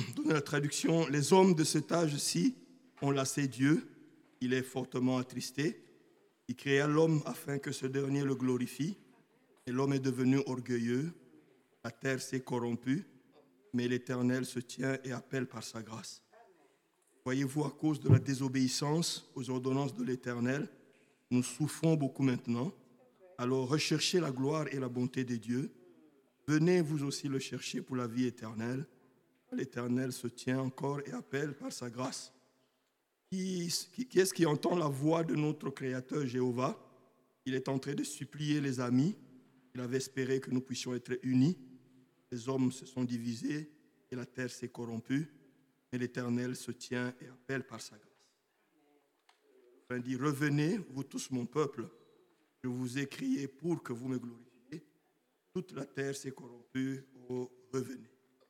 donner la traduction. Les hommes de cet âge-ci ont lassé Dieu. Il est fortement attristé. Il créa l'homme afin que ce dernier le glorifie. Et l'homme est devenu orgueilleux. La terre s'est corrompue. Mais l'Éternel se tient et appelle par sa grâce. Voyez-vous, à cause de la désobéissance aux ordonnances de l'Éternel, nous souffrons beaucoup maintenant. Alors recherchez la gloire et la bonté de Dieu. Venez vous aussi le chercher pour la vie éternelle. L'Éternel se tient encore et appelle par sa grâce. Qui est-ce qui entend la voix de notre Créateur Jéhovah? Il est en train de supplier les amis. Il avait espéré que nous puissions être unis. Les hommes se sont divisés et la terre s'est corrompue. Mais l'Éternel se tient et appelle par sa grâce. Il dit, revenez, vous tous mon peuple. Je vous ai crié pour que vous me glorifiez. Toute la terre s'est corrompue. Oh, revenez.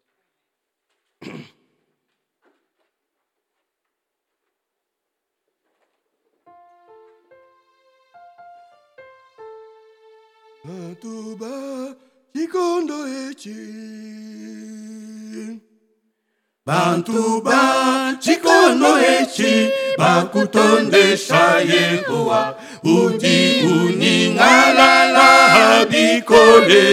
Bantuba chikondo echi Bantuba chikondo echi bakutondesha Yehowa udi uningalala bikole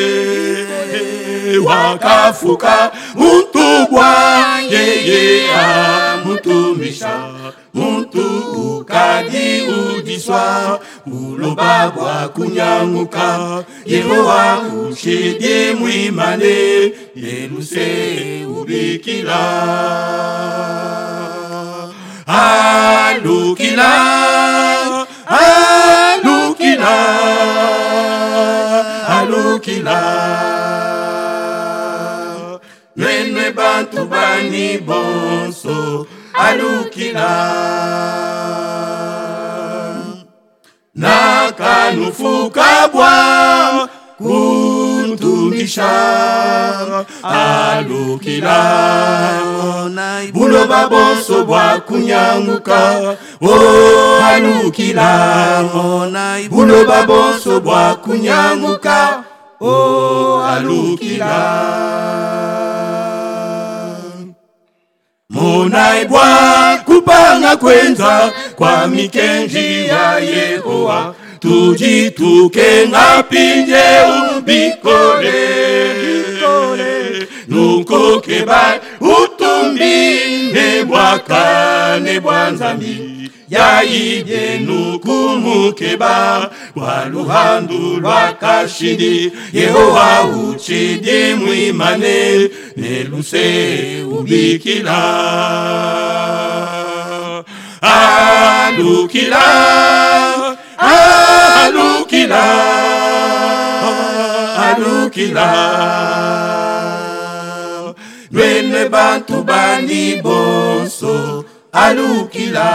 wakafuka mutubwa yeye amutumisha muntu ukadi udiswa uloba bwa kunyanguka Yehowa ushidi mwimane yeluse ubikila alukila alukila alukila Nwenwe bantu bani bonso alukila nakanufuka bwa kuntumisha alukila buloba bonso bwa kunyanguka o alukila buloba bonso bwa kunyanguka o alukila Monaibwa kupanga kwenza kwa mikenji ya Yehowa tujituke ngapinje ubikole nuko keba utumbi nebwaka nebwanzambi ya ije nukumukeba kwa luhandu lwa kashindi Yehowa uchidi mwimane neluse ubikila alukila alukila alukila Nwenwe bantu bani bonso alukila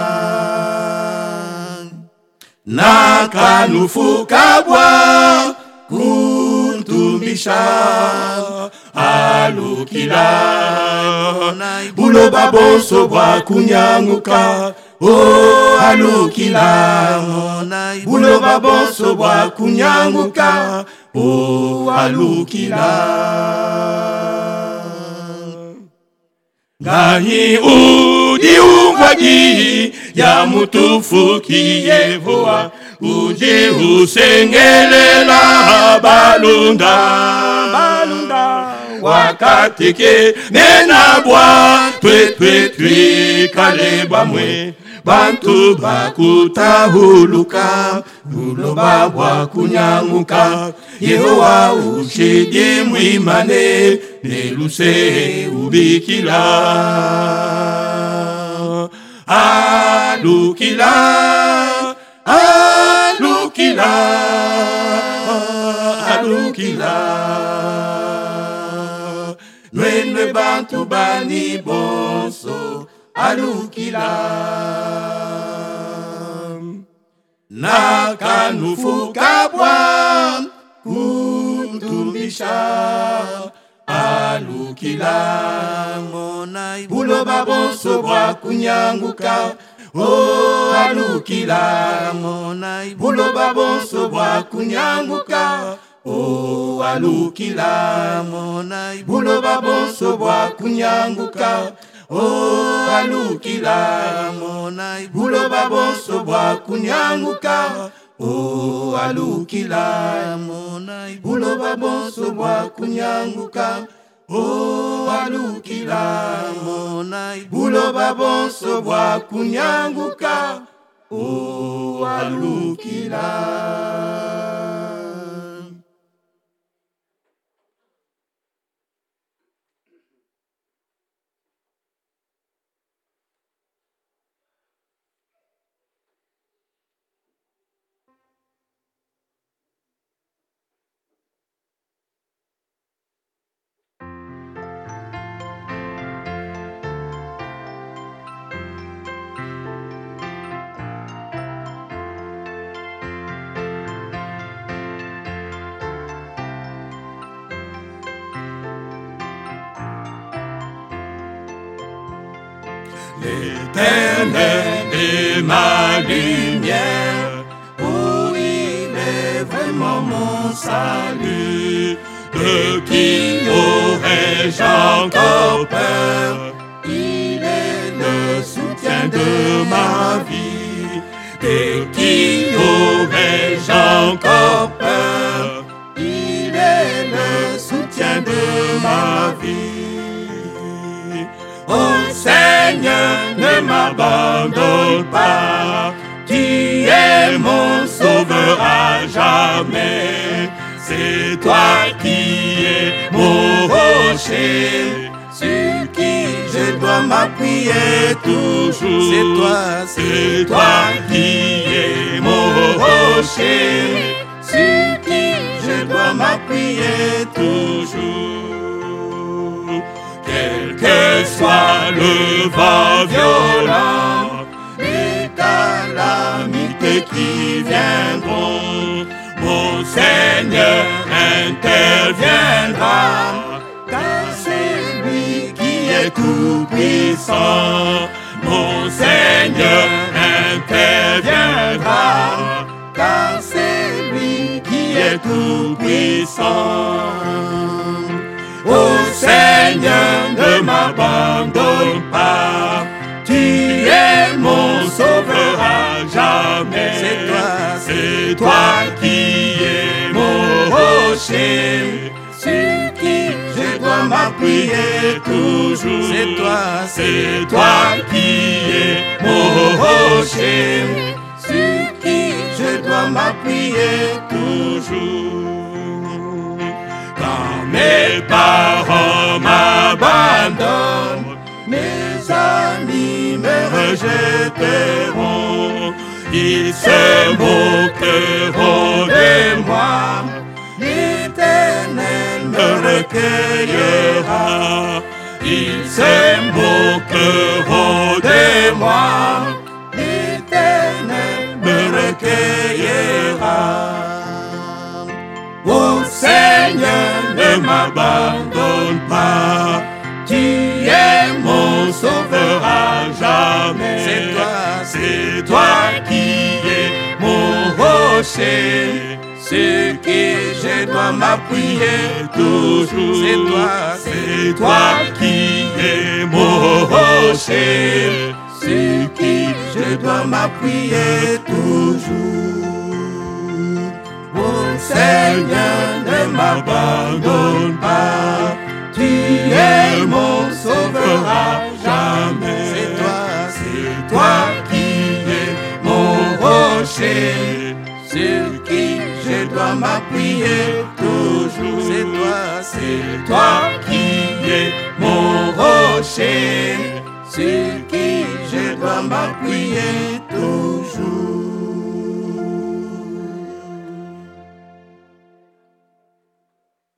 nakanufuka bwa kuntumisha alukila buloba bonso bwa kunyanguka o alukila buloba bonso bwa kunyanguka o alukila Ngahi udi ungwagi ya mutufuki Yehowa uje usengelela balunda wakatike menabwa twe kaleba mwe bantu bakutahuluka buloba bwa kunyanguka Yehowa ushidi mwimane neluse ubikila alukila alukila alukila Nwenwe bantu bani bonso alukila nakanufuka bwa kuntumisha alukila buloba bonso bwa kunyanguka o alukila buloba bonso bwa kunyanguka oh alukila monai buloba bonso bwa kunyanguka oh alukila monai buloba bonso bwa kunyanguka oh alukila monai buloba bonso bwa kunyanguka oh alukila monai buloba bonso bwa kunyanguka oh alukila. L'Éternel est ma lumière, oh il est vraiment mon salut. de qui aurais-je encore peur? Il est le soutien de ma vie. De qui aurais-je encore peur? Il est le soutien de ma vie. Oh Seigneur, ne m'abandonne pas, tu es mon sauveur à jamais. C'est toi qui es mon rocher, Sur qui je dois m'appuyer toujours. C'est toi qui es mon rocher, Sur qui je dois m'appuyer toujours. Quel que soit le vent violent, les calamités qui viendront, mon Seigneur interviendra, car c'est lui qui est tout puissant. Mon Seigneur interviendra, car c'est lui qui est tout puissant. Oh Seigneur, ne m'abandonne pas, tu es mon sauveur à jamais. C'est toi qui es mon rocher, sur qui je dois m'appuyer toujours. C'est toi qui es mon rocher, sur qui je dois m'appuyer toujours. Quand mes parents m'abandonnent, mes amis me rejetteront, ils se moqueront de moi, l'Éternel me recueillera. Ils se moqueront de moi, l'Éternel me recueillera. Oh Seigneur, ne m'abandonne pas, tu es mon sauveur à jamais. C'est toi qui es mon rocher, sur qui je dois m'appuyer toujours. C'est toi qui es mon rocher, sur qui je dois m'appuyer toujours. Oh Seigneur, ne m'abandonne pas, tu es mon sauveur à jamais. C'est toi qui es mon rocher, sur qui je dois m'appuyer toujours. C'est toi qui es mon rocher, sur qui je dois m'appuyer toujours.